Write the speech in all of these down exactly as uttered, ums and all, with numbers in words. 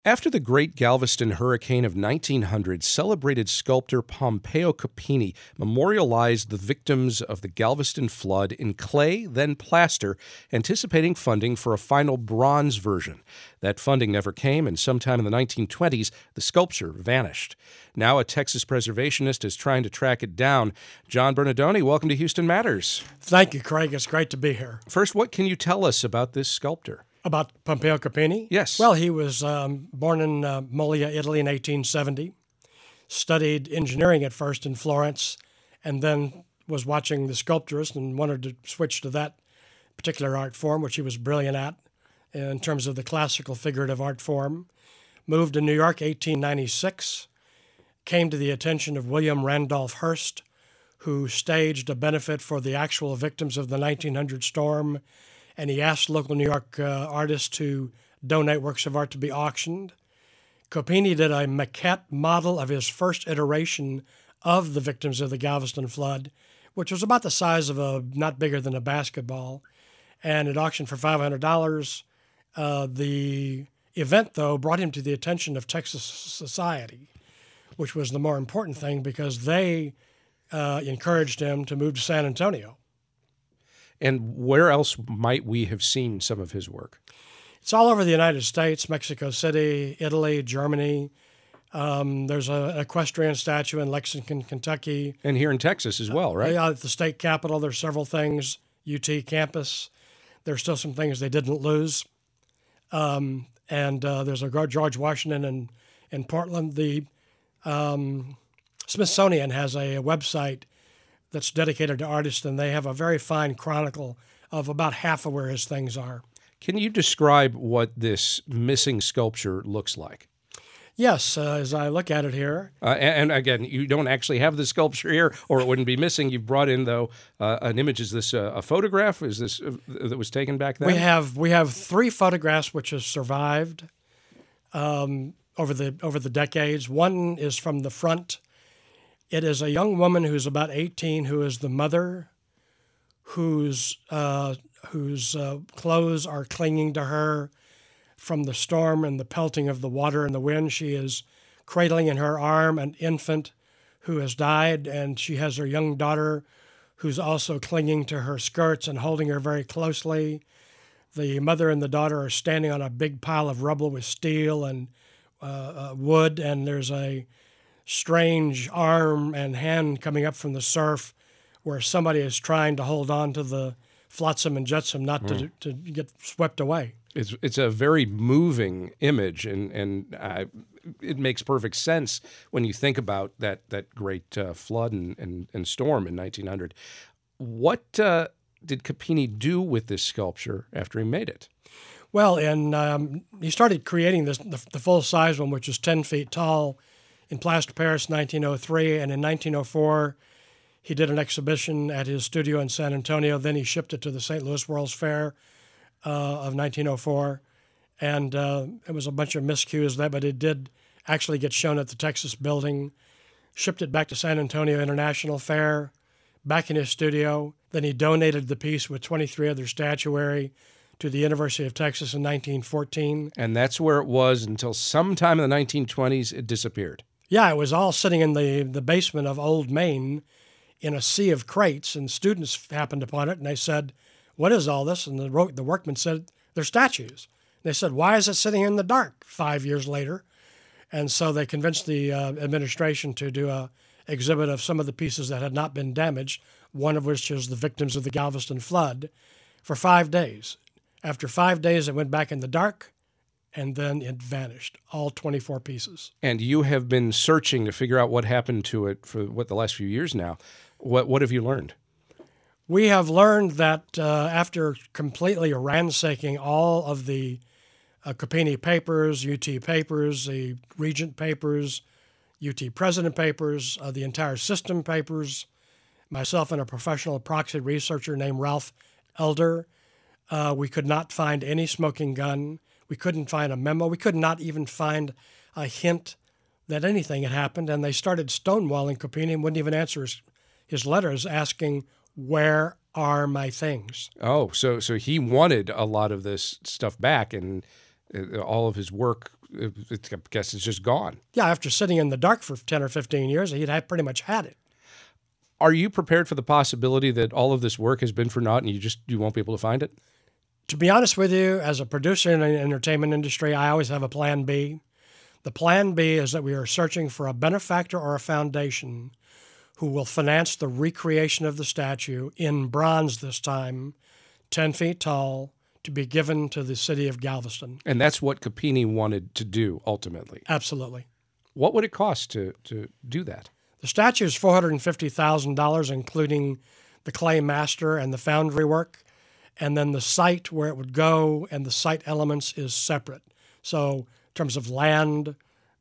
After the Great Galveston Hurricane of nineteen hundred, celebrated sculptor Pompeo Copini memorialized the victims of the Galveston flood in clay, then plaster, anticipating funding for a final bronze version. That funding never came, and sometime in the nineteen twenties, the sculpture vanished. Now a Texas preservationist is trying to track it down. John Bernardoni, welcome to Houston Matters. Thank you, Craig. It's great to be here. First, what can you tell us about this sculptor? About Pompeo Copini? Yes. Well, he was um, born in uh, Moglia, Italy in eighteen seventy, studied engineering at first in Florence, and then was watching The Sculptorist and wanted to switch to that particular art form, which he was brilliant at in terms of the classical figurative art form. Moved to New York eighteen ninety-six, came to the attention of William Randolph Hearst, who staged a benefit for the actual victims of the nineteen hundred storm, and he asked local New York uh, artists to donate works of art to be auctioned. Copini did a maquette model of his first iteration of the victims of the Galveston flood, which was about the size of a, not bigger than a basketball, and it auctioned for five hundred dollars. Uh, the event, though, brought him to the attention of Texas society, which was the more important thing because they uh, encouraged him to move to San Antonio. And where else might we have seen some of his work? It's all over the United States, Mexico City, Italy, Germany. Um, there's a, an equestrian statue in Lexington, Kentucky. And here in Texas as well, right? Uh, at the state capitol, there's several things. U T campus, there's still some things they didn't lose. Um, and uh, there's a George Washington in, in Portland. The um, Smithsonian has a, a website that's dedicated to artists, and they have a very fine chronicle of about half of where his things are. Can you describe what this missing sculpture looks like? Yes, uh, as I look at it here. Uh, and, and again, you don't actually have the sculpture here, or it wouldn't be missing. You've brought in, though, uh, an image. Is this a, a photograph? Is this uh, that was taken back then? We have we have three photographs which have survived um, over the over the decades. One is from the front. It is a young woman who's about eighteen, who is the mother, whose uh, whose uh, clothes are clinging to her from the storm and the pelting of the water and the wind. She is cradling in her arm an infant who has died, and she has her young daughter who's also clinging to her skirts and holding her very closely. The mother and the daughter are standing on a big pile of rubble with steel and uh, uh, wood, and there's a strange arm and hand coming up from the surf where somebody is trying to hold on to the flotsam and jetsam not to, mm. to get swept away. It's it's a very moving image, and and uh, it makes perfect sense when you think about that that great uh, flood and, and, and storm in nineteen hundred. What uh, did Copini do with this sculpture after he made it? Well, and um, he started creating this the, the full-size one, which is ten feet tall, in Plaster Paris, nineteen oh three, and in nineteen oh four, he did an exhibition at his studio in San Antonio. Then he shipped it to the Saint Louis World's Fair uh, of nineteen oh four, and uh, it was a bunch of miscues there, but it did actually get shown at the Texas building. Shipped it back to San Antonio International Fair, back in his studio. Then he donated the piece with twenty-three other statuary to the University of Texas in nineteen fourteen. And that's where it was until sometime in the nineteen twenties, it disappeared. Yeah, it was all sitting in the, the basement of Old Main in a sea of crates, and students happened upon it, and they said, "What is all this?" And the, the workmen said, "They're statues." And they said, "Why is it sitting in the dark?" Five years later. And so they convinced the uh, administration to do a exhibit of some of the pieces that had not been damaged, one of which is the victims of the Galveston flood, for five days. After five days, it went back in the dark, and then it vanished, all twenty-four pieces. And you have been searching to figure out what happened to it for, what, the last few years now. What what have you learned? We have learned that uh, after completely ransacking all of the uh, Copini papers, U T papers, the Regent papers, U T President papers, uh, the entire system papers, myself and a professional proxy researcher named Ralph Elder, uh, we could not find any smoking gun. We couldn't find a memo. We could not even find a hint that anything had happened. And they started stonewalling Copini and wouldn't even answer his, his letters asking, "Where are my things?" Oh, so so he wanted a lot of this stuff back, and uh, all of his work it, I guess it's just gone. Yeah, after sitting in the dark for ten or fifteen years, he'd had pretty much had it. Are you prepared for the possibility that all of this work has been for naught and you just you won't be able to find it? To be honest with you, as a producer in the entertainment industry, I always have a plan B. The plan B is that we are searching for a benefactor or a foundation who will finance the recreation of the statue in bronze this time, ten feet tall, to be given to the city of Galveston. And that's what Capini wanted to do ultimately. Absolutely. What would it cost to, to do that? The statue is four hundred fifty thousand dollars, including the clay master and the foundry work. And then the site where it would go and the site elements is separate. So in terms of land,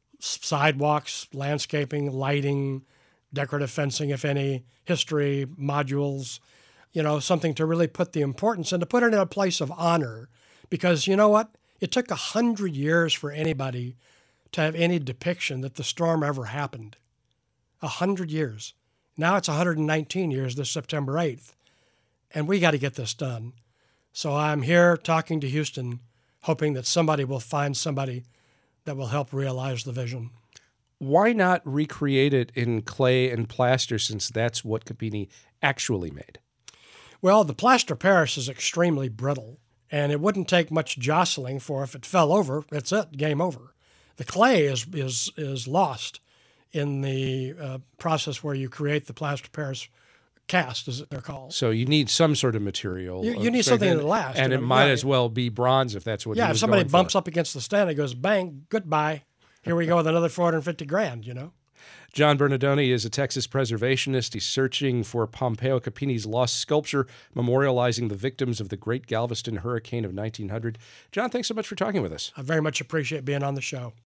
sidewalks, landscaping, lighting, decorative fencing, if any, history, modules, you know, something to really put the importance and to put it in a place of honor. Because you know what? It took a hundred years for anybody to have any depiction that the storm ever happened. A hundred years. Now it's one hundred nineteen years this September eighth. And we got to get this done. So I'm here talking to Houston, hoping that somebody will find somebody that will help realize the vision. Why not recreate it in clay and plaster, since that's what Capini actually made? Well, the plaster Paris is extremely brittle, and it wouldn't take much jostling for if it fell over, that's it, game over. The clay is is is lost in the uh, process where you create the plaster Paris cast, as they're called. So you need some sort of material. You, you need something that lasts. And it might as well be bronze if that's what yeah, he was if somebody going bumps for. up against the stand, it goes bang, goodbye. Here we go with another four hundred fifty grand, you know? John Bernardoni is a Texas preservationist. He's searching for Pompeo Capini's lost sculpture memorializing the victims of the Great Galveston Hurricane of nineteen hundred. John, thanks so much for talking with us. I very much appreciate being on the show.